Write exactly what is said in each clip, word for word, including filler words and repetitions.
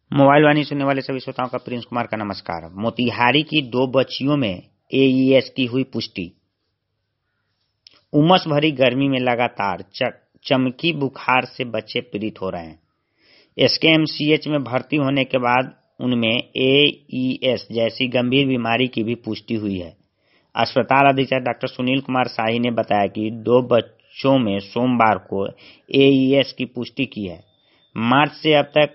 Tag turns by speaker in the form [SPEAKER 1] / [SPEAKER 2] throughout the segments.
[SPEAKER 1] Mobile वाणी सुनने वाले सभी श्रोताओं का प्रिंस कुमार का नमस्कार। मोतिहारी की दो बच्चियों में ए ई एस की हुई पुष्टि। उमस भरी गर्मी में लगातार चमकी बुखार से बच्चे पीड़ित हो रहे हैं। एस के एम सी एच में भर्ती होने के बाद उनमें ए ई एस जैसी गंभीर बीमारी की भी पुष्टि हुई है। अस्पताल अधीक्षक डॉक्टर सुनील कुमार शाही ने बताया कि दो बच्चों में सोमवार को ए ई एस की पुष्टि की है। मार्च से अब तक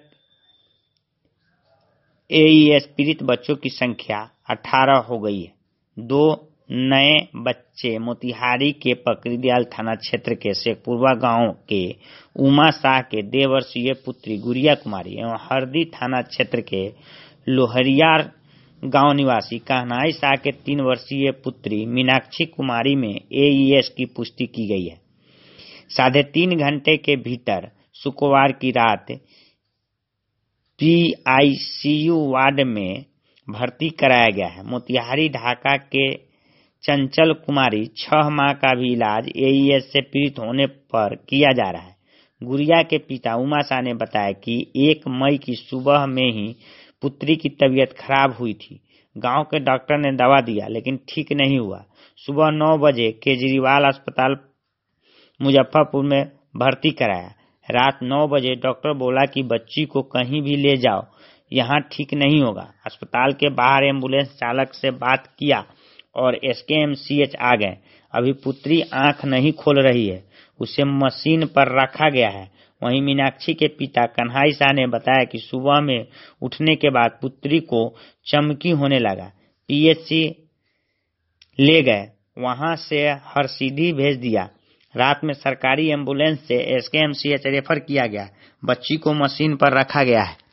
[SPEAKER 1] ए ई एस पीड़ित बच्चों की संख्या अठारह हो गई है। दो नए बच्चे मोतिहारी के पकड़ीदयाल थाना क्षेत्र के शेखपुरवा गांव के उमा शाह के डेढ़ वर्षीय पुत्री गुड़िया कुमारी एवं हरदी थाना क्षेत्र के लोहरियार गांव निवासी कहनाई शाह के तीन वर्षीय पुत्री मीनाक्षी कुमारी में ए ई एस की पुष्टि की गई है। साढ़े तीन घंटे के भीतर शुक्रवार की रात P I C U ward में भर्ती कराया गया है। मोतिहारी ढाका के चंचल कुमारी छह माह का भी इलाज ए ई एस से पीड़ित होने पर किया जा रहा है। गुड़िया के पिता उमा शाह ने बताया कि एक मई की सुबह में ही पुत्री की तबीयत खराब हुई थी। गांव के डॉक्टर ने दवा दिया लेकिन ठीक नहीं हुआ। सुबह नौ बजे केजरीवाल अस्पताल मुजफ्फरपुर में भर्ती कराया। रात नौ बजे डॉक्टर बोला कि बच्ची को कहीं भी ले जाओ, यहाँ ठीक नहीं होगा। अस्पताल के बाहर एम्बुलेंस चालक से बात किया और एस के एम सी एच आ गए। अभी पुत्री आंख नहीं खोल रही है, उसे मशीन पर रखा गया है। वहीं मीनाक्षी के पिता कन्हाई शाह ने बताया कि सुबह में उठने के बाद पुत्री को चमकी होने लगा। पी एच सी ले गए, वहां से हरसिद्धि भेज दिया। रात में सरकारी एम्बुलेंस से एस के एम सी एच रेफर किया गया। बच्ची को मशीन पर रखा गया है।